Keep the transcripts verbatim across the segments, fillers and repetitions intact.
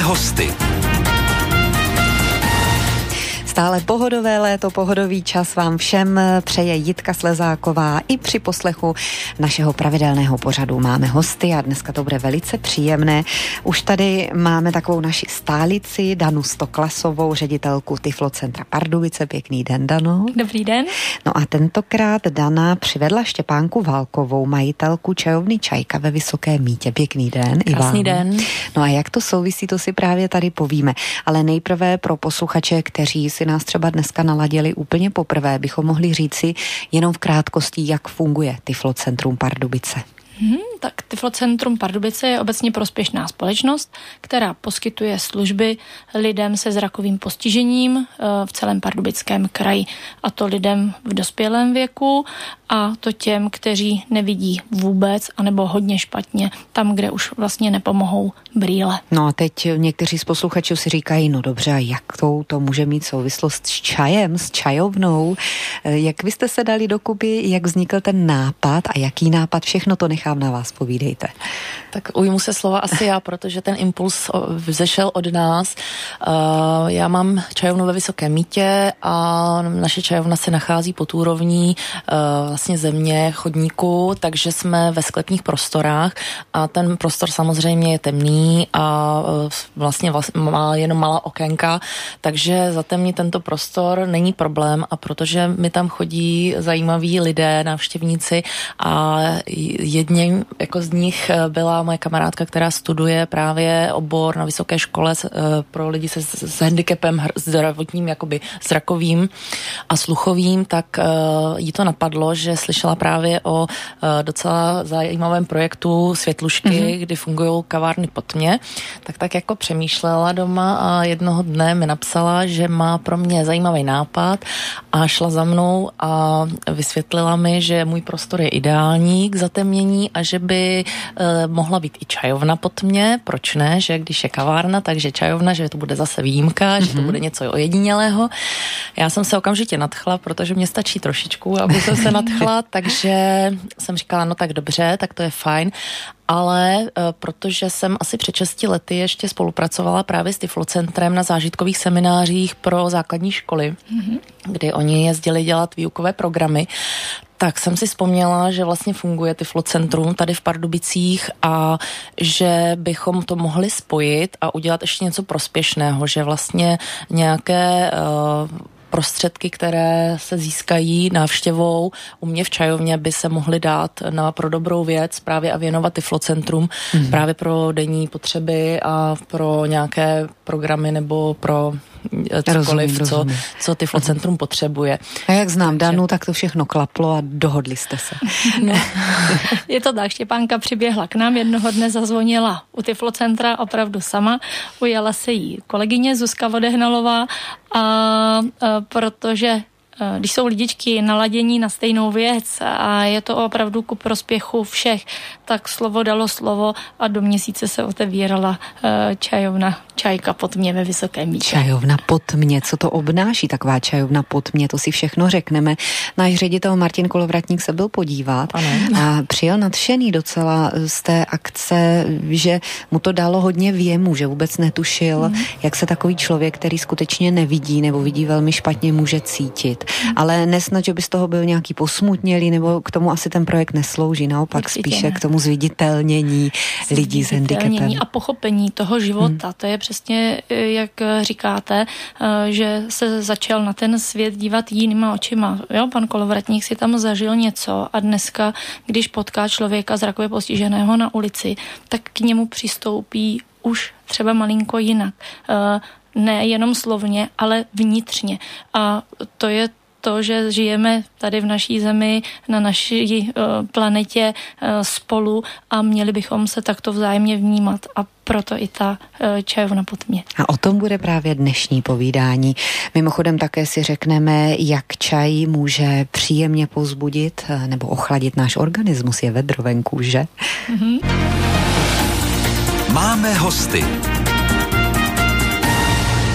hosty. Stále pohodové léto, pohodový čas vám všem přeje Jitka Slezáková i při poslechu našeho pravidelného pořadu. Máme hosty a dneska to bude velice příjemné. Už tady máme takovou naši stálici Danu Stoklasovou, ředitelku Tyflocentra Pardubice. Pěkný den, Dano. Dobrý den. No a tentokrát Dana přivedla Štěpánku Válkovou, majitelku čajovny Čajka ve Vysoké Mýtě. Pěkný den. Krásný den. No a jak to souvisí, to si právě tady povíme. Ale nejprve pro posluchače, kteří si nás třeba dneska naladili úplně poprvé, bychom mohli říci jenom v krátkosti, jak funguje Tyflocentrum Pardubice. Hmm, tak Tyflocentrum Pardubice je obecně prospěšná společnost, která poskytuje služby lidem se zrakovým postižením v celém Pardubickém kraji. A to lidem v dospělém věku a to těm, kteří nevidí vůbec anebo hodně špatně, tam, kde už vlastně nepomohou brýle. No a teď někteří z posluchačů si říkají, no dobře, a jak to, to může mít souvislost s čajem, s čajovnou? Jak vy jste se dali dokupy, jak vznikl ten nápad a jaký nápad, všechno to nechám na vás, povídejte. Tak ujmu se slova asi já, protože ten impuls vzešel od nás. Já mám čajovnu ve Vysoké Mýtě a naše čajovna se nachází pod úrovní vlastně země, chodníku, takže jsme ve sklepních prostorách a ten prostor samozřejmě je temný a vlastně má jenom malá okénka, takže zatemnit tento prostor není problém a protože mi tam chodí zajímaví lidé, návštěvníci a jedním jako z nich byla moje kamarádka, která studuje právě obor na vysoké škole pro lidi se s handicapem zdravotním, jakoby zrakovým a sluchovým, tak jí to napadlo, že slyšela právě o docela zajímavém projektu Světlušky, mm-hmm. kdy fungují kavárny pod tmě, tak tak jako přemýšlela doma a jednoho dne mi napsala, že má pro mě zajímavý nápad a šla za mnou a vysvětlila mi, že můj prostor je ideální k zatemnění a že by eh, mohla být i čajovna pod mě, proč ne, že když je kavárna, takže čajovna, že to bude zase výjimka, mm-hmm. že to bude něco ojedinělého. Já jsem se okamžitě nadchla, protože mě stačí trošičku, aby jsem se nadchla, takže jsem říkala, no tak dobře, tak to je fajn, ale e, protože jsem asi před šesti lety ještě spolupracovala právě s Tyflocentrem na zážitkových seminářích pro základní školy, mm-hmm. kdy oni jezdili dělat výukové programy, tak jsem si vzpomněla, že vlastně funguje Tyflocentrum tady v Pardubicích a že bychom to mohli spojit a udělat ještě něco prospěšného, že vlastně nějaké uh, prostředky, které se získají návštěvou u mě v čajovně, by se mohly dát na pro dobrou věc právě a věnovat Tyflocentrum mm. právě pro denní potřeby a pro nějaké programy nebo pro cokoliv, rozumím, co, rozumím. co Tyflocentrum uh-huh. potřebuje. A jak znám Takže... Danu, tak to všechno klaplo a dohodli jste se. No, je to tak, Štěpánka přiběhla k nám, jednoho dne zazvonila u Tyflocentra opravdu sama, ujala se jí kolegyně Zuzka Vodehnalová a, a protože když jsou lidičky naladění na stejnou věc a je to opravdu ku prospěchu všech, tak slovo dalo slovo a do měsíce se otevírala čajovna Čajka pod mě ve Vysoké Mýtě. Čajovna pod mě, co to obnáší taková čajovna pod mě, to si všechno řekneme. Náš ředitel Martin Kolovratník se byl podívat ano. a přijel nadšený docela z té akce, že mu to dalo hodně věmu, že vůbec netušil, mm. jak se takový člověk, který skutečně nevidí nebo vidí velmi špatně, může cítit. Mm. Ale nesnad, že by z toho byl nějaký posmutnělý, nebo k tomu asi ten projekt neslouží, naopak Určitě spíše ne. k tomu zviditelnění lidí s handicapem. A pochopení toho života, mm. to je přesně, jak říkáte, že se začal na ten svět dívat jinýma očima. Jo, pan Kolovratník si tam zažil něco a dneska, když potká člověka zrakově postiženého na ulici, tak k němu přistoupí už třeba malinko jinak. Ne jenom slovně, ale vnitřně. A to je to, že žijeme tady v naší zemi, na naší uh, planetě uh, spolu a měli bychom se takto vzájemně vnímat a proto i ta uh, čajovna pod mě. A o tom bude právě dnešní povídání. Mimochodem také si řekneme, jak čaj může příjemně povzbudit nebo ochladit náš organismus. Je vedro venku, že? Mm-hmm. Máme hosty.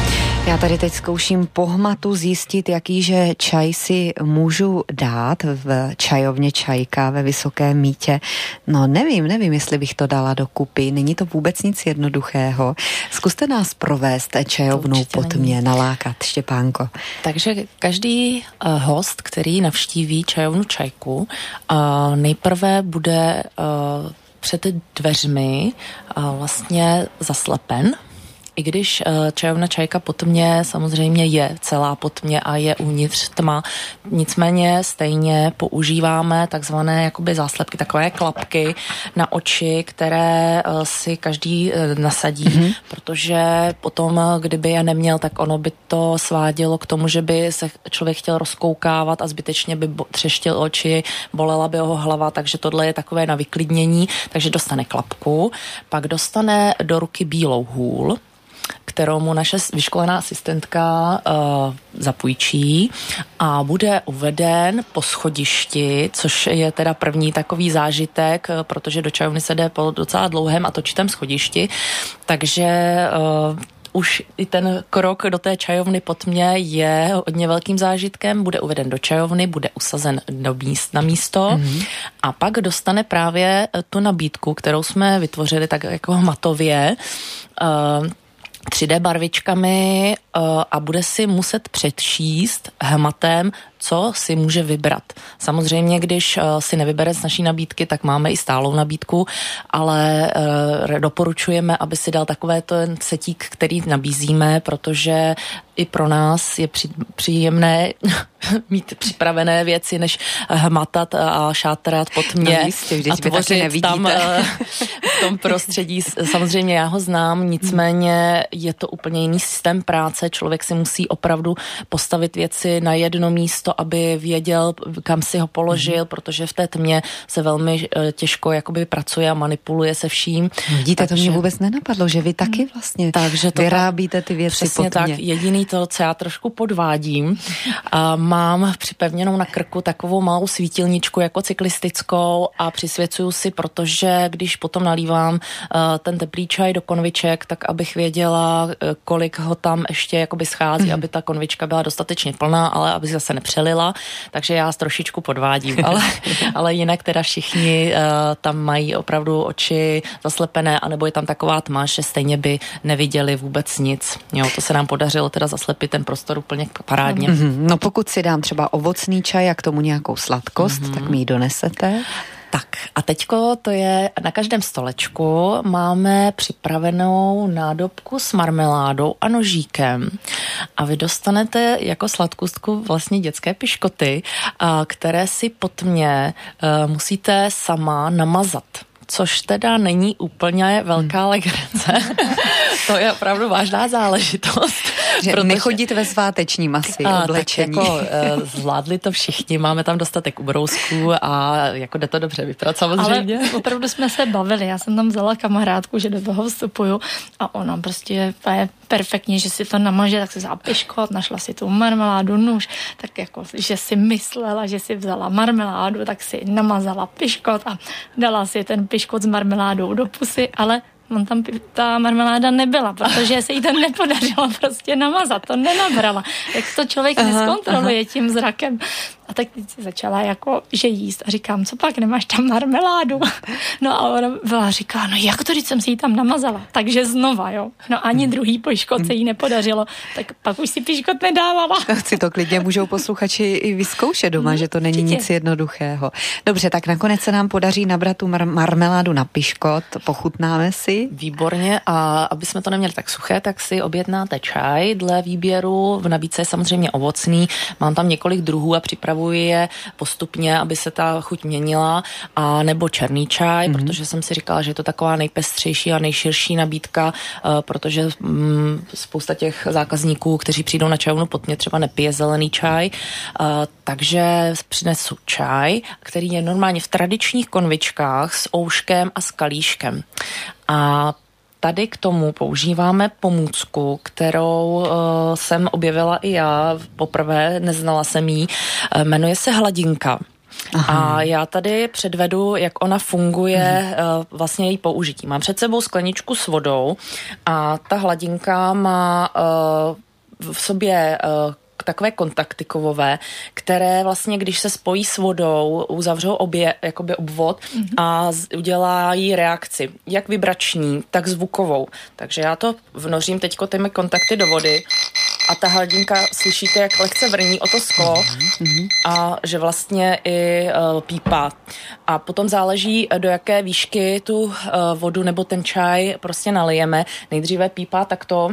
Já tady teď zkouším pohmatu zjistit, jakýže čaj si můžu dát v čajovně Čajka ve Vysoké Mýtě. No nevím, nevím, jestli bych to dala dokupy. Není to vůbec nic jednoduchého. Zkuste nás provést čajovnou po tmě, nalákat, Štěpánko. Takže každý uh, host, který navštíví čajovnu Čajku, uh, nejprve bude uh, před dveřmi uh, vlastně zaslepen. I když uh, čajovna Čajka po tmě samozřejmě je celá po tmě a je uvnitř tma, nicméně stejně používáme takzvané jakoby záslepky, takové klapky na oči, které uh, si každý uh, nasadí, mm-hmm. protože potom, kdyby je neměl, tak ono by to svádělo k tomu, že by se člověk chtěl rozkoukávat a zbytečně by bo- třeštil oči, bolela by ho hlava, takže tohle je takové na vyklidnění, takže dostane klapku, pak dostane do ruky bílou hůl, kterou mu naše vyškolená asistentka uh, zapůjčí a bude uveden po schodišti, což je teda první takový zážitek, protože do čajovny se jde po docela dlouhém a točitém schodišti, takže uh, už i ten krok do té čajovny po tmě je hodně velkým zážitkem, bude uveden do čajovny, bude usazen do míst, na místo mm-hmm. a pak dostane právě tu nabídku, kterou jsme vytvořili tak jako hmatově, uh, tři dé barvičkami uh, a bude si muset přečíst hmatem, co si může vybrat. Samozřejmě, když uh, si nevybere z naší nabídky, tak máme i stálou nabídku, ale uh, doporučujeme, aby si dal takové ten setík, který nabízíme, protože i pro nás je při, příjemné mít připravené věci, než hmatat a šátrat po tmě no, jistě, a tvořit tam v tom prostředí. Samozřejmě já ho znám, nicméně je to úplně jiný systém práce. Člověk si musí opravdu postavit věci na jedno místo, aby věděl, kam si ho položil, mm. protože v té tmě se velmi těžko jakoby pracuje a manipuluje se vším. Vidíte, takže to mě vůbec nenapadlo, že vy taky vlastně takže to vyrábíte ty věci přesně po tmě. Tak, jediný to, co já trošku podvádím, a mám připevněnou na krku takovou malou svítilničku jako cyklistickou a přisvěcuju si, protože když potom nalívám uh, ten teplý čaj do konviček, tak abych věděla, uh, kolik ho tam ještě jakoby schází, mm. aby ta konvička byla dostatečně plná, ale aby zase nepřelila, takže já trošičku podvádím, ale, ale jinak teda všichni uh, tam mají opravdu oči zaslepené, anebo je tam taková tma, že stejně by neviděli vůbec nic. Jo, to se nám podařilo teda zaslepit ten prostor úplně parádně. Mm-hmm. No pokud si dám třeba ovocný čaj a k tomu nějakou sladkost, mm-hmm. tak mi ji donesete. Tak a teďko to je, na každém stolečku máme připravenou nádobku s marmeládou a nožíkem a vy dostanete jako sladkostku vlastně dětské piškoty, které si po tmě musíte sama namazat. Což teda není úplně velká hmm. legrace. To je opravdu vážná záležitost. Že protože nechodit ve svátečním asi a, oblečení. Tak jako uh, zvládli to všichni, máme tam dostatek ubrousků a jako jde to dobře vypadat samozřejmě. Ale opravdu jsme se bavili, já jsem tam vzala kamarádku, že do toho vstupuju a ona prostě je perfektně, že si to namaže, tak si vzala piškot, našla si tu marmeládu, nůž, tak jako, že si myslela, že si vzala marmeládu, tak si namazala piškot a dala si ten piškot s marmeládou do pusy, ale on tam ta marmeláda nebyla, protože se jí to nepodařilo prostě namazat, to nenabrala. Jak to člověk aha, neskontroluje aha. tím zrakem. A tak teď si začala jako, že jíst a říkám, co pak, nemáš tam marmeládu? No a ona byla říká, no jak to, když jsem si ji tam namazala? Takže znova, jo. No ani druhý piškot se jí nepodařilo, tak pak už si piškot nedávala. Tak si to klidně můžou posluchači i vyzkoušet doma, no, že to není určitě nic jednoduchého. Dobře, tak nakonec se nám podaří nabrat tu mar- marmeládu na piškot, pochutnáme si. Výborně a aby jsme to neměli tak suché, tak si objednáte čaj dle výběru. V nabídce je samozřejmě ovocný, mám tam několik druhů a připravuji je postupně, aby se ta chuť měnila, a nebo černý čaj, mm-hmm. protože jsem si říkala, že je to taková nejpestřejší a nejširší nabídka, uh, protože um, spousta těch zákazníků, kteří přijdou na čajovnu po tmě, třeba nepije zelený čaj, uh, takže přinesu čaj, který je normálně v tradičních konvičkách s ouškem a s kalíškem. A tady k tomu používáme pomůcku, kterou uh, jsem objevila i já poprvé, neznala jsem jí, uh, jmenuje se hladinka. Aha. A já tady předvedu, jak ona funguje, uh, vlastně její použití. Mám před sebou skleničku s vodou a ta hladinka má uh, v sobě uh, takové kontakty kovové, které vlastně, když se spojí s vodou, uzavřou obě, jakoby obvod mm-hmm. a z, udělají reakci, jak vibrační, tak zvukovou. Takže já to vnořím teďko těmi kontakty do vody a ta hladinka, slyšíte, jak lehce vrní o to sklo mm-hmm. a že vlastně i uh, pípá. A potom záleží, do jaké výšky tu uh, vodu nebo ten čaj prostě nalijeme. Nejdříve pípá takto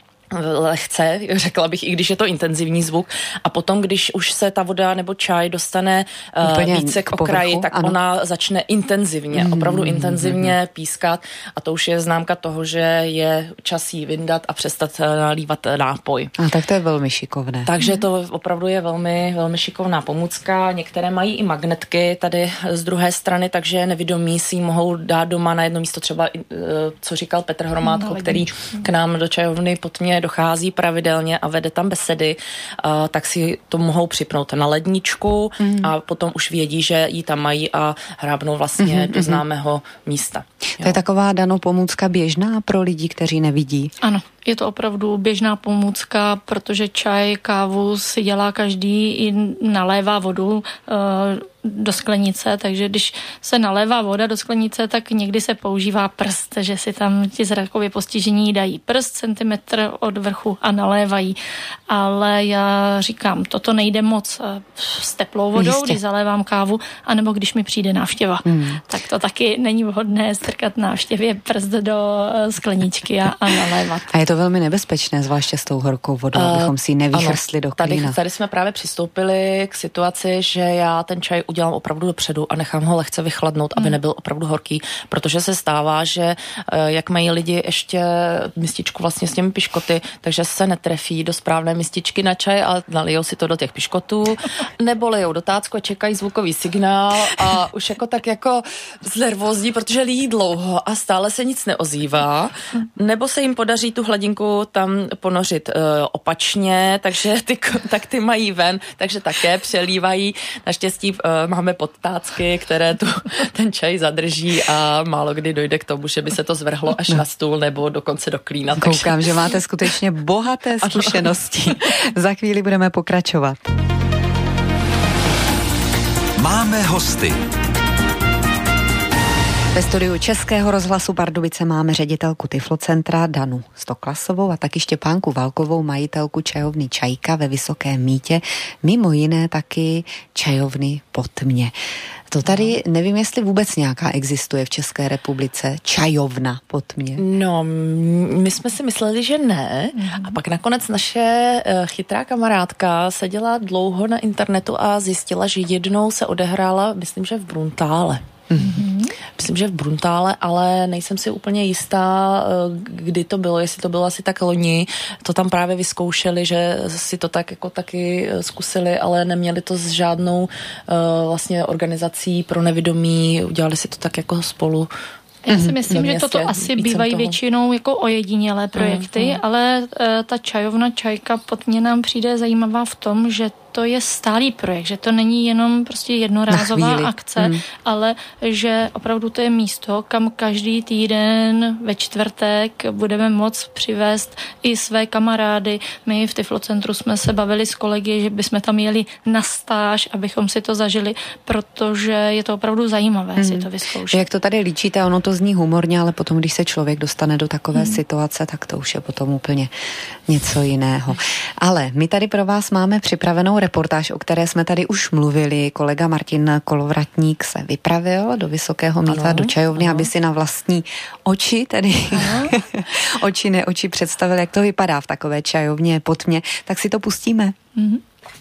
lehce, řekla bych, i když je to intenzivní zvuk. A potom, když už se ta voda nebo čaj dostane uh, více k okraji, povrchu, tak ano. ona začne intenzivně, mm, opravdu intenzivně mm, pískat a to už je známka toho, že je čas jí vyndat a přestat nalívat nápoj. A tak to je velmi šikovné. Takže to opravdu je velmi, velmi šikovná pomůcka. Některé mají i magnetky tady z druhé strany, takže nevědomí si ji mohou dát doma na jedno místo, třeba, co říkal Petr Hromádko, který k nám do čajovny pod mě dochází pravidelně a vede tam besedy, uh, tak si to mohou připnout na ledničku mm. a potom už vědí, že ji tam mají a hrábnou vlastně mm-hmm, do známého místa. To jo. je taková danou pomůcka běžná pro lidi, kteří nevidí? Ano. Je to opravdu běžná pomůcka, protože čaj, kávu si dělá každý, i nalévá vodu e, do sklenice, takže když se nalévá voda do sklenice, tak někdy se používá prst, že si tam ti zrakově postižení dají prst, centimetr od vrchu a nalévají. Ale já říkám, toto nejde moc s teplou vodou, Jistě. Když zalévám kávu, anebo když mi přijde návštěva. Hmm. Tak to taky není vhodné strkat návštěvě prst do skleničky a, a nalévat. A je to velmi nebezpečné, zvláště s tou horkou vodou, uh, abychom si ji nevýchrstli do klína. Tady, tady jsme právě přistoupili k situaci, že já ten čaj udělám opravdu dopředu a nechám ho lehce vychladnout, aby nebyl opravdu horký, protože se stává, že jak mají lidi ještě mističku vlastně s těmi piškoty, takže se netrefí do správné mističky na čaj a nalijou si to do těch piškotů, nebo lejou do tácku a čekají zvukový signál a už jako tak jako znervózní, protože lijí dlouho a stále se nic neozývá, nebo se jim podaří tu hladinku tam ponořit uh, opačně, takže ty kontakty mají ven, takže také přelívají. Naštěstí uh, máme podtácky, které tu ten čaj zadrží a málo kdy dojde k tomu, že by se to zvrhlo až na stůl nebo dokonce do klína. Koukám, takže... že máte skutečně bohaté zkušenosti. Za chvíli budeme pokračovat. Máme hosty. Ve studiu Českého rozhlasu Pardubice máme ředitelku Tyflocentra Danu Stoklasovou a taky Štěpánku Valkovou, majitelku čajovny Čajka ve Vysokém Mýtě, mimo jiné taky čajovny Potmě. To tady nevím, jestli vůbec nějaká existuje v České republice, čajovna Potmě. No, my jsme si mysleli, že ne. A pak nakonec naše chytrá kamarádka seděla dlouho na internetu a zjistila, že jednou se odehrála, myslím, že v Bruntále. Mm-hmm. Myslím, že v Bruntále, ale nejsem si úplně jistá, kdy to bylo, jestli to bylo asi tak loni. To tam právě vyzkoušeli, že si to tak jako taky zkusili, ale neměli to s žádnou uh, vlastně organizací pro nevidomí, udělali si to tak jako spolu. Já si myslím, že toto asi bývají většinou jako ojedinělé projekty, mm, mm. ale uh, ta čajovna Čajka Potmě nám přijde zajímavá v tom, že to je stálý projekt, že to není jenom prostě jednorázová akce, mm. ale že opravdu to je místo, kam každý týden ve čtvrtek budeme moct přivést i své kamarády. My v Tyflocentru jsme se bavili s kolegy, že bychom tam jeli na stáž, abychom si to zažili, protože je to opravdu zajímavé mm. si to vyzkoušet. Jak to tady líčíte, ono to zní humorně, ale potom, když se člověk dostane do takové mm. situace, tak to už je potom úplně něco jiného. Ale my tady pro vás máme připravenou reportáž, o které jsme tady už mluvili. Kolega Martin Kolovratník se vypravil do Vysokého Mýta, ano, do čajovny, ano. aby si na vlastní oči, tedy oči ne oči představil, jak to vypadá v takové čajovně Potmě. Tak si to pustíme. Mm-hmm.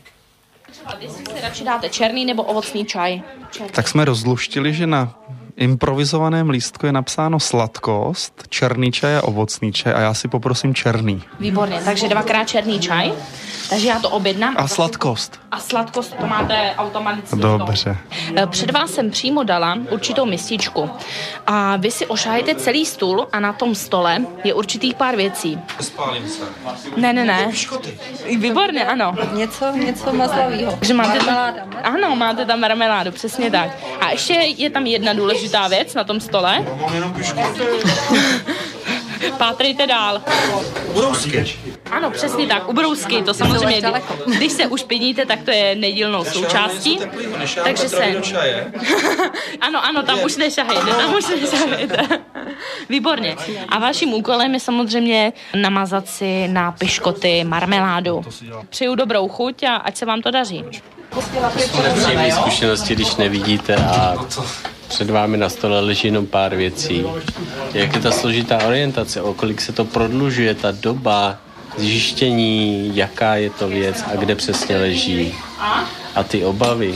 Vy si radši dáte černý nebo ovocný čaj? Černý. Tak jsme rozluštili, že na improvizovaném lístku je napsáno sladkost, černý čaj a ovocný čaj a já si poprosím černý. Výborně, takže dvakrát černý čaj. Takže já to objednám. A sladkost. A sladkost to máte automaticky. Dobře. Před vás jsem přímo dala určitou mističku. A vy si ošahajte celý stůl a na tom stole je určitých pár věcí. Spálím se. Ne, ne, ne. Výborně, ano. Něco, něco mazlavýho. Takže máte tam, ano, máte tam marmeládu, přesně tak. A ještě je tam jedna důležitá věc na tom stole. Mám jenom piškoty. Pátrejte dál. Ubrousky. Ano, přesně tak, ubrousky, to samozřejmě, když se ušpiníte, tak to je nedílnou součástí. Takže se... Ano, ano, tam už nešahejte, tam už nešahejte. Výborně. A vaším úkolem je samozřejmě namazat si na piškoty marmeládu. Přeju dobrou chuť a ať se vám to daří. Nepříjemné zkušenosti, když nevidíte a před vámi na stole leží jenom pár věcí. Jak je ta složitá orientace, o kolik se to prodlužuje, ta doba zjištění, jaká je to věc a kde přesně leží. A ty obavy.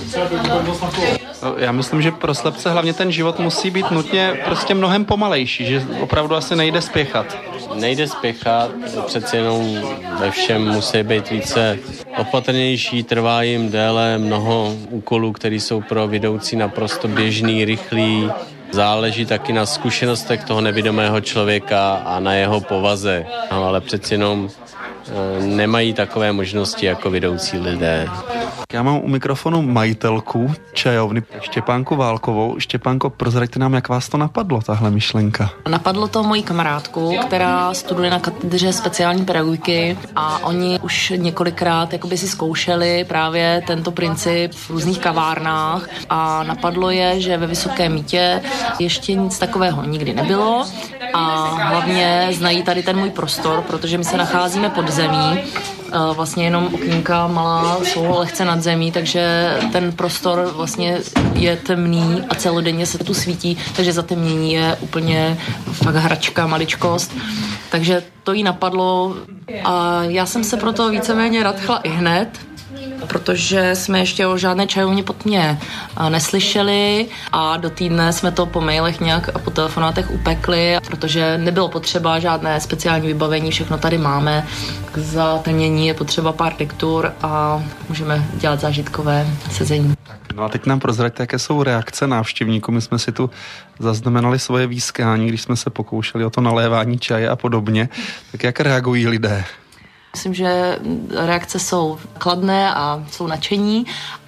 Já myslím, že pro slepce hlavně ten život musí být nutně prostě mnohem pomalejší, že opravdu asi nejde spěchat. Nejde spěchat, přece jenom ve všem musí být více opatrnější, trvá jim déle mnoho úkolů, které jsou pro vidoucí naprosto běžný, rychlý. Záleží taky na zkušenostech toho nevidomého člověka a na jeho povaze, no, ale přeci jenom nemají takové možnosti jako vidoucí lidé. Já mám u mikrofonu majitelku čajovny Štěpánku Válkovou. Štěpánko, prozraďte nám, jak vás to napadlo, tahle myšlenka. Napadlo to moji kamarádku, která studuje na katedře speciální pedagogiky a oni už několikrát jakoby si zkoušeli právě tento princip v různých kavárnách a napadlo je, že ve Vysokém Mýtě ještě nic takového nikdy nebylo a hlavně znají tady ten můj prostor, protože my se nacházíme pod zemí. Vlastně jenom okýnka malá jsou lehce nad zemí, takže ten prostor vlastně je temný a celodenně se tu svítí, takže zatemnění je úplně fakt hračka, maličkost. Takže to jí napadlo a já jsem se proto víceméně nadchla i hned, protože jsme ještě o žádné čajovně pod mě neslyšeli a do týdne jsme to po mailech nějak a po telefonátech upekli, protože nebylo potřeba žádné speciální vybavení, všechno tady máme. K zatemnění je potřeba pár lektur a můžeme dělat zážitkové sezení. No a teď nám prozraďte, jaké jsou reakce návštěvníků. My jsme si tu zaznamenali svoje výskání, když jsme se pokoušeli o to nalévání čaje a podobně. Tak jak reagují lidé? Myslím, že reakce jsou kladné a jsou nadšení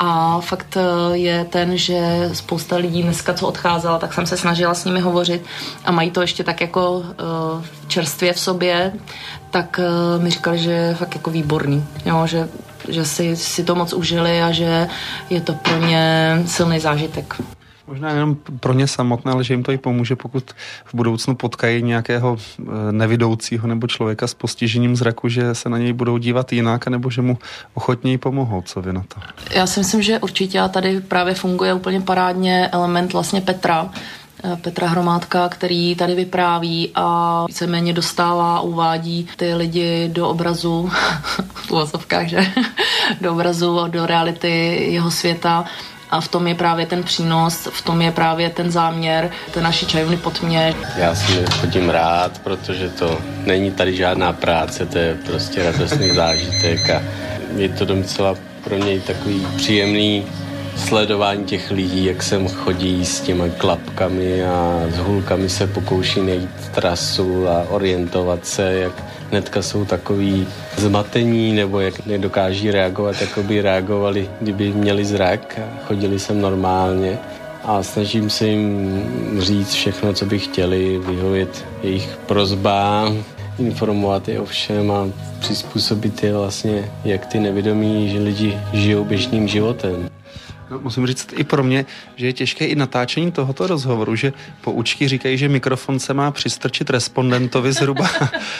a fakt je ten, že spousta lidí dneska, co odcházela, tak jsem se snažila s nimi hovořit a mají to ještě tak jako uh, čerstvě v sobě, tak uh, mi říkali, že je fakt jako výborný, jo, že, že si, si to moc užili a že je to pro ně silný zážitek. Možná jenom pro ně samotné, ale že jim to i pomůže, pokud v budoucnu potkají nějakého nevidoucího nebo člověka s postižením zraku, že se na něj budou dívat jinak, nebo že mu ochotněji pomohou. Co vy na to? Já si myslím, že určitě a tady právě funguje úplně parádně element vlastně Petra, Petra Hromádka, který tady vypráví a víceméně dostává, uvádí ty lidi do obrazu, v uvozovkách, že? do obrazu, do reality jeho světa. A v tom je právě ten přínos, v tom je právě ten záměr té naší čajovny pod mě. Já si chodím rád, protože to není tady žádná práce, to je prostě radostný zážitek a je to docela pro něj takový příjemný sledování těch lidí, jak sem chodí s těma klapkami a s hůlkami se pokouší najít trasu a orientovat se, jak hnedka jsou takový zmatení nebo jak nedokáží reagovat, jako by reagovali, kdyby měli zrak a chodili sem normálně. A snažím se jim říct všechno, co by chtěli, vyhovět jejich prosbám, informovat je o všem a přizpůsobit je vlastně, jak ty nevědomí, že lidi žijou běžným životem. No, musím říct i pro mě, že je těžké i natáčení tohoto rozhovoru, že poučky říkají, že mikrofon se má přistrčit respondentovi zhruba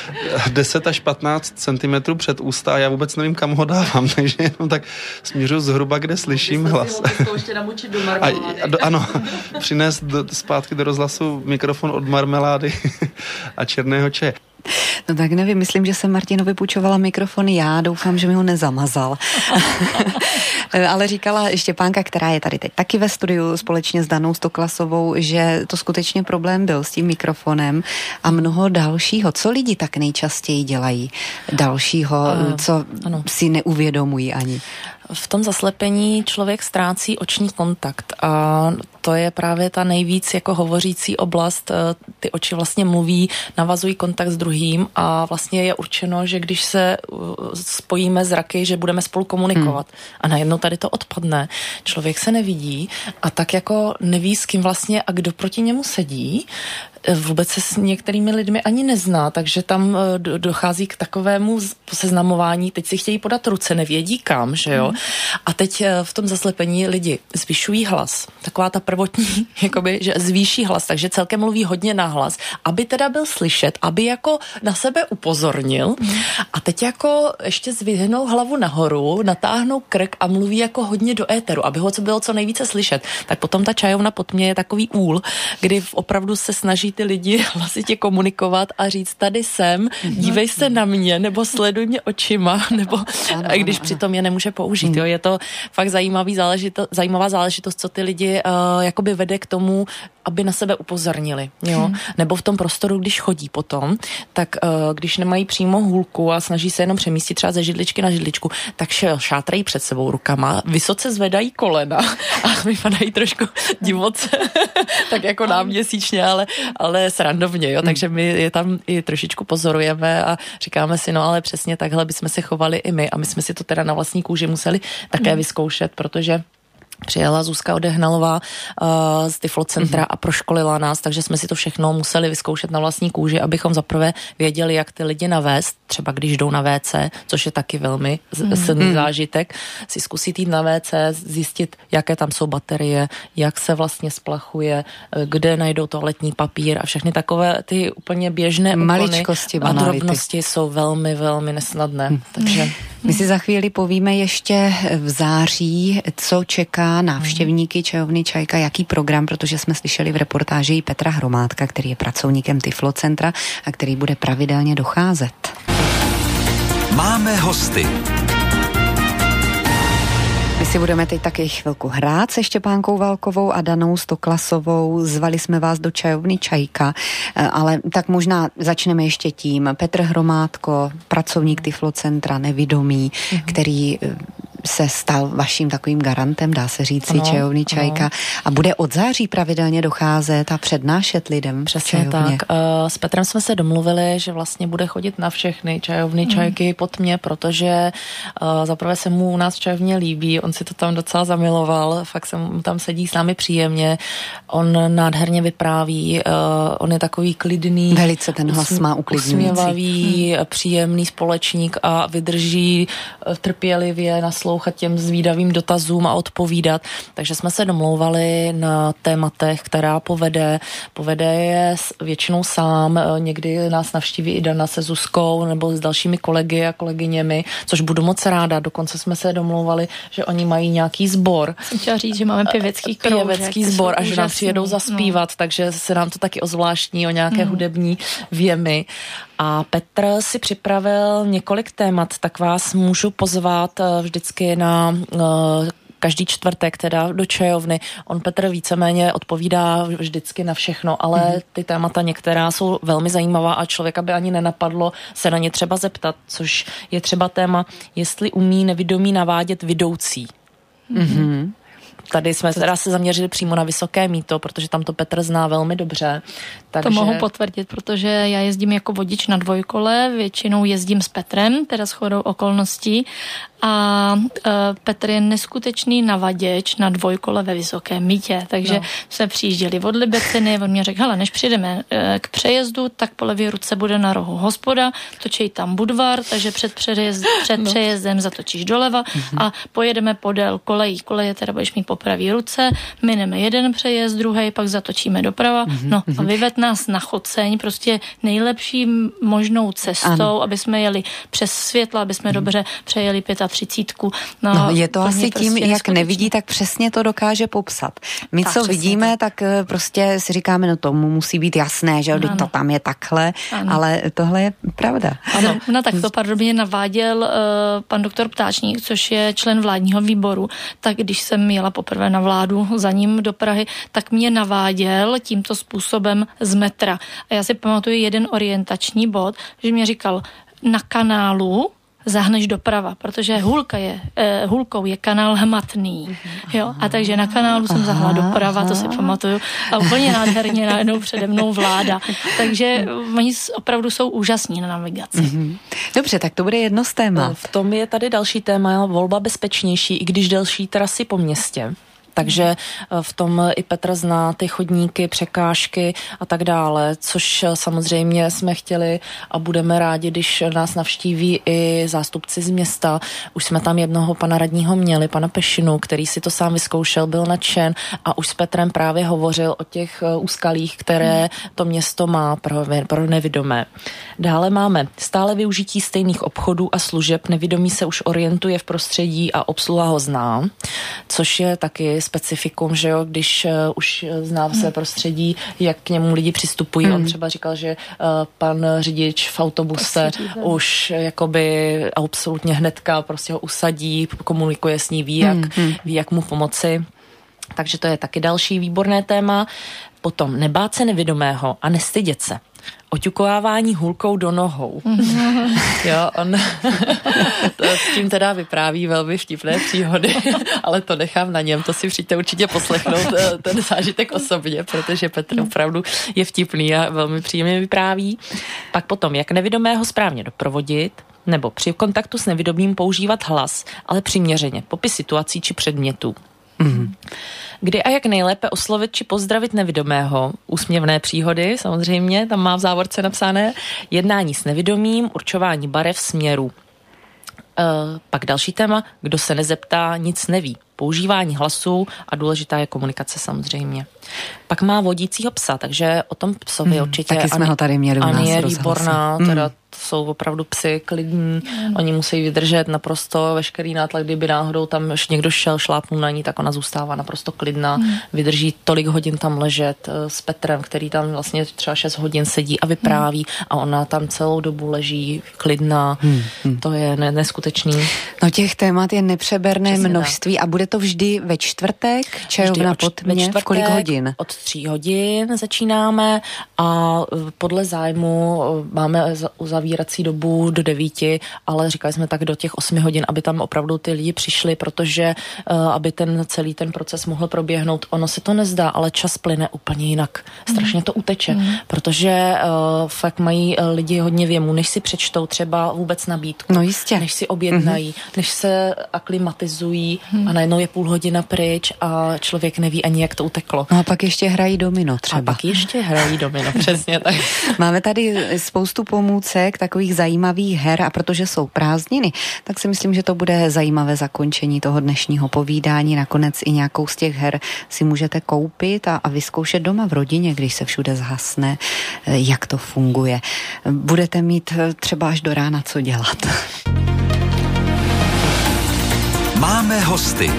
deset až patnáct centimetrů před ústa a já vůbec nevím, kam ho dávám, takže jenom tak směřuji zhruba, kde slyším hlas. A, a do, ano, přinést do, zpátky do rozhlasu mikrofon od marmelády a černého čaje. No tak nevím, myslím, že jsem Martinovi půjčovala mikrofon já, doufám, že mi ho nezamazal. Ale říkala Štěpánka, která je tady teď taky ve studiu společně s Danou Stoklasovou, že to skutečně problém byl s tím mikrofonem a mnoho dalšího. Co lidi tak nejčastěji dělají dalšího, uh, co ano. si neuvědomují ani? V tom zaslepení člověk ztrácí oční kontakt a to je právě ta nejvíc jako hovořící oblast. Ty oči vlastně mluví, navazují kontakt s druhým a vlastně je určeno, že když se spojíme zraky, že budeme spolu komunikovat. Hmm. A najednou tady to odpadne. Člověk se nevidí a tak jako neví, s kým vlastně a kdo proti němu sedí. vůbec se s některými lidmi ani nezná, takže tam dochází k takovému seznamování, teď si chtějí podat ruce, nevědí kam, že jo. A teď v tom zaslepení lidi zvyšují hlas. Taková ta prvotní, jakoby, že zvýší hlas, takže celkem mluví hodně nahlas, aby teda byl slyšet, aby jako na sebe upozornil. A teď jako ještě zvyhnou hlavu nahoru, natáhnou krk a mluví jako hodně do éteru, aby ho co bylo co nejvíce slyšet. Tak potom ta čajovna pod mě je takový úl, kdy opravdu se snaží ty lidi hlasitě komunikovat a říct, tady jsem, dívej se na mě, nebo sleduj mě očima, nebo ano, když ano, přitom je nemůže použít. Jo. Je to fakt zajímavý záležito, zajímavá záležitost, co ty lidi uh, jakoby vede k tomu, aby na sebe upozornili. Jo. Hmm. Nebo v tom prostoru, když chodí potom, tak uh, když nemají přímo hůlku a snaží se jenom přemístit třeba ze židličky na židličku, tak šátrají před sebou rukama, vysoce zvedají kolena a vypadají trošku divoce, tak jako náměsíčně, ale, ale srandovně, jo. Takže my je tam i trošičku pozorujeme a říkáme si, no ale přesně takhle bychom se chovali i my a my jsme si to teda na vlastní kůži museli také vyzkoušet, protože přijela Zuzka Odehnalová uh, z Tyflocentra mm-hmm. a proškolila nás, takže jsme si to všechno museli vyzkoušet na vlastní kůži, abychom zaprvé věděli, jak ty lidi navést, třeba když jdou na vé cé, což je taky velmi mm-hmm. silný zážitek, si zkusit jít na vé cé, zjistit, jaké tam jsou baterie, jak se vlastně splachuje, kde najdou toaletní papír a všechny takové ty úplně běžné maličkosti a drobnosti jsou velmi, velmi nesnadné. Mm. Takže my si za chvíli povíme ještě v září, co čeká návštěvníky čajovny Čajka, jaký program, protože jsme slyšeli v reportáži i Petra Hromádka, který je pracovníkem Tyflocentra a který bude pravidelně docházet. Máme hosty. My si budeme teď taky chvilku hrát se Štěpánkou Válkovou a Danou Stoklasovou. Zvali jsme vás do čajovny Čajka, ale tak možná začneme ještě tím. Petr Hromádko, pracovník Tyflocentra, nevidomý, mm-hmm. který se stal vaším takovým garantem, dá se říct, si čajovny Čajka ano. a bude od září pravidelně docházet a přednášet lidem. Přesně tak. S Petrem jsme se domluvili, že vlastně bude chodit na všechny čajovny mm. Čajky pod mě, protože uh, zaprvé se mu u nás v čajovně líbí, on si to tam docela zamiloval, fakt se mu tam sedí s námi příjemně, on nádherně vypráví, uh, on je takový klidný, velice ten hlas má uklidňující, usměvavý, hmm. příjemný společník a vydrží uh, trpělivě naslouchat těm zvídavým dotazům a odpovídat. Takže jsme se domlouvali na tématech, která povede. Povede je většinou sám, někdy nás navštíví i Dana se Zuzkou nebo s dalšími kolegy a kolegyněmi, což budu moc ráda. Dokonce jsme se domlouvali, že oni mají nějaký sbor. Jsem chtěla říct, že máme pěvecký kroužek. Pěvecký sbor a že nám přijedou zaspívat, no. takže se nám to taky ozvláštní o nějaké mm. hudební věmy. A Petr si připravil několik témat, tak vás můžu pozvat vždycky na uh, každý čtvrtek teda do čajovny. On Petr víceméně odpovídá vždycky na všechno, ale mm. ty témata některá jsou velmi zajímavá a člověka by ani nenapadlo se na ně třeba zeptat, což je třeba téma, jestli umí nevidomí navádět vidoucí. Mm-hmm. Tady jsme teda se zaměřili přímo na Vysoké Mýto, protože tam to Petr zná velmi dobře. Takže... To mohu potvrdit, protože já jezdím jako vodič na dvojkole, většinou jezdím s Petrem, teda shodou okolností. A uh, Petr je neskutečný navaděč na dvojkole ve Vysoké Mýtě, takže no. jsme přijížděli od Libeciny, on mě řekl, hele, než přijdeme uh, k přejezdu, tak po levé ruce bude na rohu hospoda, točí tam Budvar, takže před, přejezd, před no. přejezdem zatočíš doleva mm-hmm. a pojedeme podél kolejí. Koleje teda budeš mít po pravý ruce, mineme jeden přejezd, druhý, pak zatočíme doprava, mm-hmm. no a vyved nás na Choceň, prostě nejlepší možnou cestou, ano. aby jsme jeli přes světla, aby jsme mm-hmm. dobře přejeli třicítku. No, no, je to asi tím, prostě jak nevidí, tak přesně to dokáže popsat. My, tak, co vidíme, tak. tak prostě si říkáme, no tomu musí být jasné, že to tam je takhle, ano. ale tohle je pravda. Ano, no tak to pardon mě naváděl uh, pan doktor Ptáčník, což je člen vládního výboru, tak když jsem jela poprvé na vládu za ním do Prahy, tak mě naváděl tímto způsobem z metra. A já si pamatuju jeden orientační bod, že mě říkal, na kanálu zahneš doprava, protože hůlka je, eh, hůlkou je kanál hmatný. Jo? A takže na kanálu jsem zahla doprava, to si pamatuju. A úplně nádherně najednou přede mnou vláda. Takže oni opravdu jsou úžasní na navigaci. Mm-hmm. Dobře, tak to bude jedno z témat. V tom je tady další téma, volba bezpečnější, i když delší trasy po městě. Takže v tom i Petr zná ty chodníky, překážky a tak dále, což samozřejmě jsme chtěli a budeme rádi, když nás navštíví i zástupci z města. Už jsme tam jednoho pana radního měli, pana Pešinu, který si to sám vyzkoušel, byl nadšen a už s Petrem právě hovořil o těch úskalích, které to město má pro, pro nevidomé. Dále máme stále využití stejných obchodů a služeb. Nevidomý se už orientuje v prostředí a obsluha ho zná, což je taky specifikum, že jo, když uh, už zná své prostředí, jak k němu lidi přistupují. Mm. On třeba říkal, že uh, pan řidič v autobuse už jakoby absolutně hnedka prostě ho usadí, komunikuje s ní, ví jak, mm. ví, jak mu pomoci. Takže to je taky další výborné téma. Potom nebát se nevidomého a nestydět se. Oťukovávání hůlkou do nohou. Jo, on to s tím teda vypráví velmi vtipné příhody, ale to nechám na něm, to si přijďte určitě poslechnout ten zážitek osobně, protože Petr opravdu je vtipný a velmi příjemně vypráví. Pak potom, jak nevidomého správně doprovodit, nebo při kontaktu s nevidomým používat hlas, ale přiměřeně, popis situací či předmětů. Mm. Kdy a jak nejlépe oslovit či pozdravit nevidomého. Úsměvné příhody, samozřejmě, tam má v závorce napsané. Jednání s nevidomým, určování barev, směru. E, pak další téma, kdo se nezeptá, nic neví. Používání hlasu a důležitá je komunikace samozřejmě. Pak má vodícího psa, takže o tom psovi mm, určitě... Taky jsme Ani, ho tady měli u nás Ani je výborná, teda mm. jsou opravdu psy klidní, mm. oni musí vydržet naprosto veškerý nátlak, kdyby náhodou tam někdo šel, šlápnul na ní, tak ona zůstává naprosto klidná, mm. vydrží tolik hodin tam ležet s Petrem, který tam vlastně třeba šest hodin sedí a vypráví mm. a ona tam celou dobu leží klidná, mm. to je ne- neskutečný. No těch témat je nepřeberné Přesně množství tak. A bude to vždy ve čtvrtek, čajovna pod mě, v kolik hodin? Od tří hodin začínáme a podle zájmu máme uzavírací dobu do devíti, ale říkali jsme tak do těch osmi hodin, aby tam opravdu ty lidi přišli, protože aby ten celý ten proces mohl proběhnout. Ono se to nezdá, ale čas plyne úplně jinak. Strašně to uteče, mm. protože uh, fakt mají lidi hodně věmu, než si přečtou třeba vůbec nabídku. No jistě. Než si objednají, mm-hmm. než se aklimatizují mm. a najednou je půl hodina pryč a člověk neví ani, jak to uteklo. No a pak ještě hrají domino třeba. A pak ještě hrají domino, přesně tak. Máme tady spoustu pomůcek, takových zajímavých her a protože jsou prázdniny, tak si myslím, že to bude zajímavé zakončení toho dnešního povídání. Nakonec i nějakou z těch her si můžete koupit a, a vyzkoušet doma v rodině, když se všude zhasne, jak to funguje. Budete mít třeba až do rána co dělat. Máme hosty.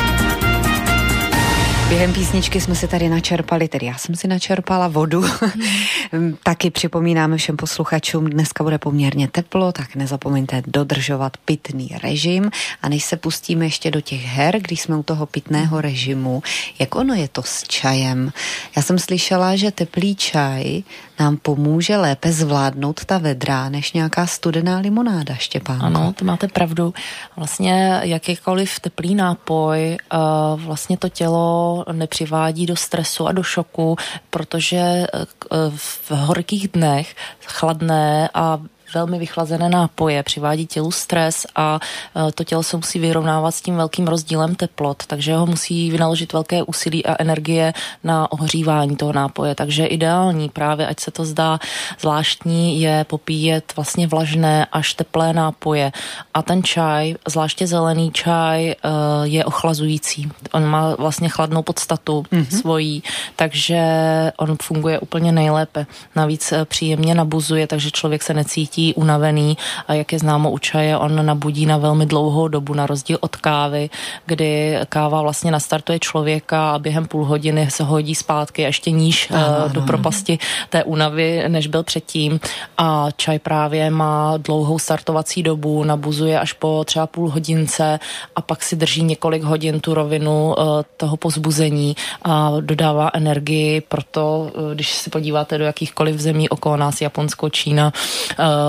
Během písničky jsme si tady načerpali, tedy já jsem si načerpala vodu. Taky připomínáme všem posluchačům, dneska bude poměrně teplo, tak nezapomeňte dodržovat pitný režim. A než se pustíme ještě do těch her, když jsme u toho pitného režimu, jak ono je to s čajem? Já jsem slyšela, že teplý čaj nám pomůže lépe zvládnout ta vedra, než nějaká studená limonáda, Štěpánko. Ano, to máte pravdu. Vlastně jakýkoliv teplý nápoj, vlastně to tělo nepřivádí do stresu a do šoku, protože v horkých dnech chladné a velmi vychlazené nápoje přivádí tělu stres a to tělo se musí vyrovnávat s tím velkým rozdílem teplot, takže ho musí vynaložit velké úsilí a energie na ohřívání toho nápoje, takže ideální právě, ať se to zdá zvláštní, je popíjet vlastně vlažné až teplé nápoje a ten čaj, zvláště zelený čaj, je ochlazující. On má vlastně chladnou podstatu mm-hmm. svojí, takže on funguje úplně nejlépe. Navíc příjemně nabuzuje, takže člověk se necítí unavený a jak je známo u čaje, on nabudí na velmi dlouhou dobu, na rozdíl od kávy, kdy káva vlastně nastartuje člověka a během půl hodiny se hodí zpátky ještě níž Aha, do propasti té únavy, než byl předtím. A čaj právě má dlouhou startovací dobu, nabuzuje až po třeba půl hodince a pak si drží několik hodin tu rovinu toho pozbuzení a dodává energii, proto když se podíváte do jakýchkoliv zemí okolo nás, Japonsko, Čína,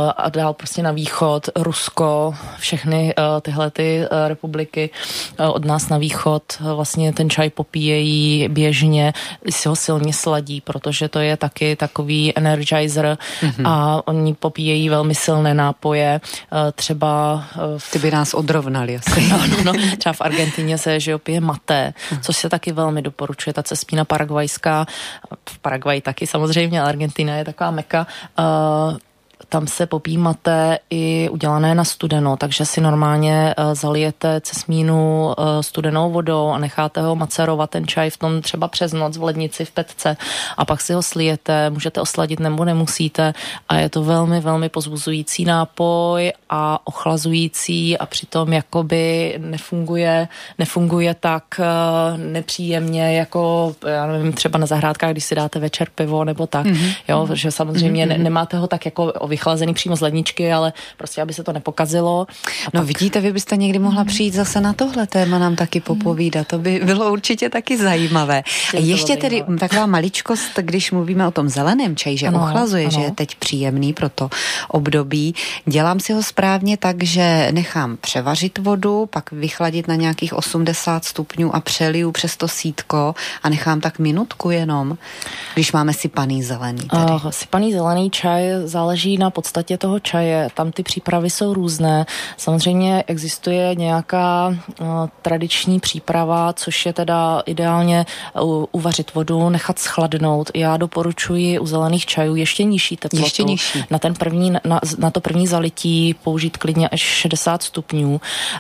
a dál prostě na východ, Rusko, všechny uh, tyhle ty uh, republiky uh, od nás na východ vlastně ten čaj popíjejí běžně, si ho silně sladí, protože to je taky takový energizer mm-hmm. a oni popíjejí velmi silné nápoje, uh, třeba... Uh, v... Ty by nás odrovnali asi. no, no, no, třeba v Argentině se, že opije maté, což se taky velmi doporučuje, ta cespína paraguajská, v Paraguaji taky samozřejmě, ale Argentina je taková meka, uh, tam se popíjí maté i udělané na studeno, takže si normálně uh, zalijete cesmínu uh, studenou vodou a necháte ho macerovat ten čaj v tom třeba přes noc v lednici v petce a pak si ho slijete, můžete osladit nebo nemusíte a je to velmi, velmi pozbuzující nápoj a ochlazující a přitom jakoby nefunguje, nefunguje tak uh, nepříjemně jako, já nevím, třeba na zahrádkách, když si dáte večer pivo nebo tak, mm-hmm. jo, že samozřejmě mm-hmm. ne, nemáte ho tak jako vychlazený přímo z ledničky, ale prostě, aby se to nepokazilo. No pak... vidíte, vy byste někdy mohla přijít zase na tohle téma nám taky popovídat, to by bylo určitě taky zajímavé. A ještě tedy zajímavé. Taková maličkost, když mluvíme o tom zeleném čaji, že ano, ochlazuje, ano. že je teď příjemný pro to období. Dělám si ho správně tak, že nechám převařit vodu, pak vychladit na nějakých osmdesát stupňů a přeliju přes to sítko a nechám tak minutku jenom, když máme sypaný zelený. Tedy. Uh, sypaný zelený čaj záleží na podstatě toho čaje. Tam ty přípravy jsou různé. Samozřejmě existuje nějaká uh, tradiční příprava, což je teda ideálně uh, uvařit vodu, nechat schladnout. Já doporučuji u zelených čajů ještě nižší teplotu. Ještě nižší. Na, ten první, na, na to první zalití použít klidně až šedesát stupňů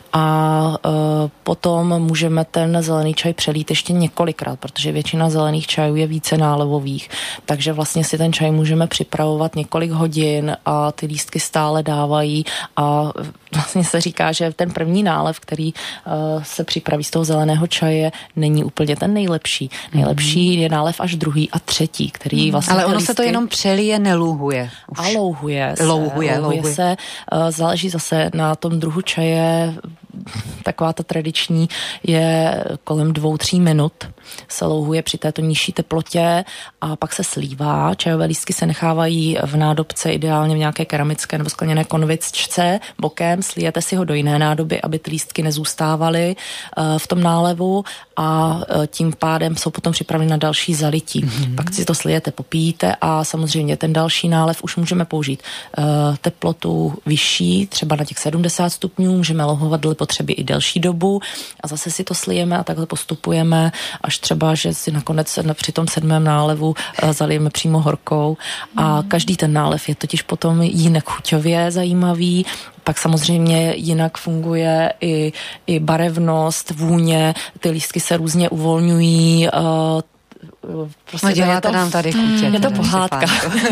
a uh, potom můžeme ten zelený čaj přelít ještě několikrát, protože většina zelených čajů je více nálevových. Takže vlastně si ten čaj můžeme připravovat několik hodin a ty lístky stále dávají a vlastně se říká, že ten první nálev, který uh, se připraví z toho zeleného čaje, není úplně ten nejlepší. Nejlepší je nálev až druhý a třetí, který vlastně... Ale ono lístky... se to jenom přelije, nelouhuje. Už. A louhuje se. Louhuje, louhuje, louhuje. se. Uh, záleží zase na tom druhu čaje. Taková ta tradiční je kolem dvou, tří minut. Se louhuje při této nižší teplotě a pak se slívá. Čajové lístky se nechávají v nádobce, ideálně v nějaké keramické nebo skleněné konvičce bokem. Slijete si ho do jiné nádoby, aby ty lístky nezůstávaly uh, v tom nálevu a uh, tím pádem jsou potom připraveny na další zalití. Mm-hmm. Pak si to slijete, popíjíte a samozřejmě ten další nálev už můžeme použít uh, teplotu vyšší, třeba na těch sedmdesát stupňů, můžeme louhovat dle potřeby i delší dobu a zase si to slijeme a takhle postupujeme, až třeba, že si nakonec při tom sedmém nálevu uh, zalijeme přímo horkou a mm. každý ten nálev je totiž potom jinak chuťově zajímavý. Pak samozřejmě jinak funguje i, i barevnost, vůně, ty lístky se různě uvolňují, uh, Prostě no děláte to, nám tady chutě. Je to pohádka.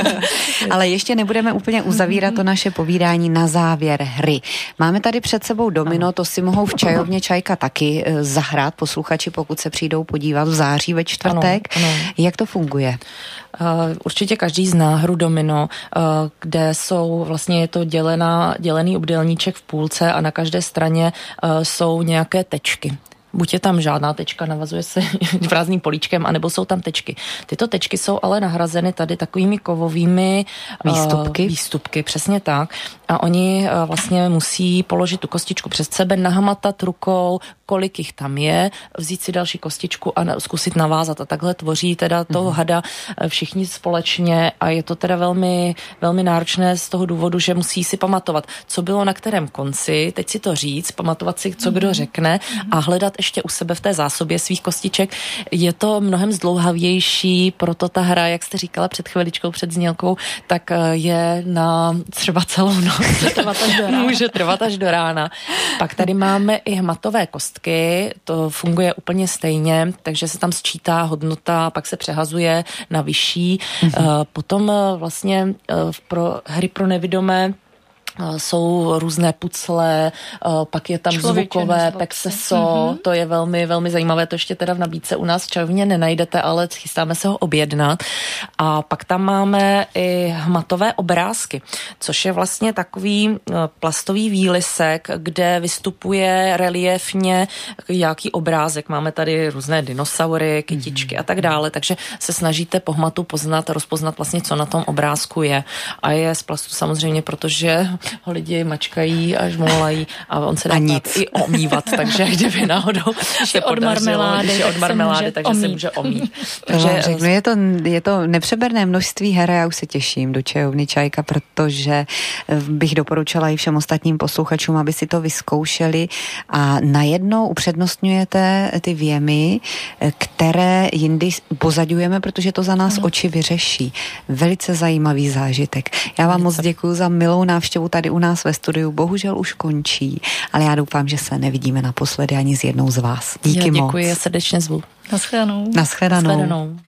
Ale ještě nebudeme úplně uzavírat to naše povídání na závěr hry. Máme tady před sebou domino, to si mohou v čajovně Čajka taky zahrát posluchači, pokud se přijdou podívat v září ve čtvrtek. Ano, ano. Jak to funguje? Uh, určitě každý zná hru domino, uh, kde jsou vlastně je to dělená, dělený obdélníček v půlce a na každé straně uh, jsou nějaké tečky. Buď je tam žádná tečka, navazuje se prázdným políčkem, anebo jsou tam tečky. Tyto tečky jsou ale nahrazeny tady takovými kovovými výstupky. Uh, výstupky, přesně tak. A oni uh, vlastně musí položit tu kostičku před sebe, nahmatat rukou, kolik jich tam je, vzít si další kostičku a zkusit navázat. A takhle tvoří teda toho mm. hada všichni společně a je to teda velmi, velmi náročné z toho důvodu, že musí si pamatovat, co bylo na kterém konci, teď si to říct, pamatovat si, co kdo řekne a hledat ještě u sebe v té zásobě svých kostiček. Je to mnohem zdlouhavější, proto ta hra, jak jste říkala před chviličkou, před znělkou, tak je na třeba celou noc. Může trvat až do rána. Pak tady máme i hmatové kostky, to funguje úplně stejně, takže se tam sčítá hodnota, pak se přehazuje na vyšší. Mm-hmm. Potom vlastně pro hry pro nevidomé jsou různé pucle, pak je tam Člověče, zvukové pexeso, mm-hmm. to je velmi, velmi zajímavé, to ještě teda v nabídce u nás v čajovně nenajdete, ale chystáme se ho objednat. A pak tam máme i hmatové obrázky, což je vlastně takový plastový výlisek, kde vystupuje reliefně nějaký obrázek. Máme tady různé dinosaury, kytičky mm-hmm. a tak dále, takže se snažíte po hmatu poznat, rozpoznat vlastně, co na tom obrázku je. A je z plastu samozřejmě, protože ho lidi mačkají a žmoulají a on se dá i omývat, takže kdyby náhodou se od marmelády, když je od marmelády, takže omít. se může omít. Takže řeknu, je to, je to nepřeberné množství her a já už se těším do čajovny Čajka, protože bych doporučila i všem ostatním posluchačům, aby si to vyzkoušeli a najednou upřednostňujete ty věmy, které jindy pozadňujeme, protože to za nás hmm. oči vyřeší. Velice zajímavý zážitek. Já vám moc děkuji za milou návštěvu tady u nás ve studiu. Bohužel už končí, ale já doufám, že se nevidíme naposledy ani s jednou z vás. Díky já děkuji, moc. Děkuji, já srdečně zvu. Naschledanou. Naschledanou. Naschledanou.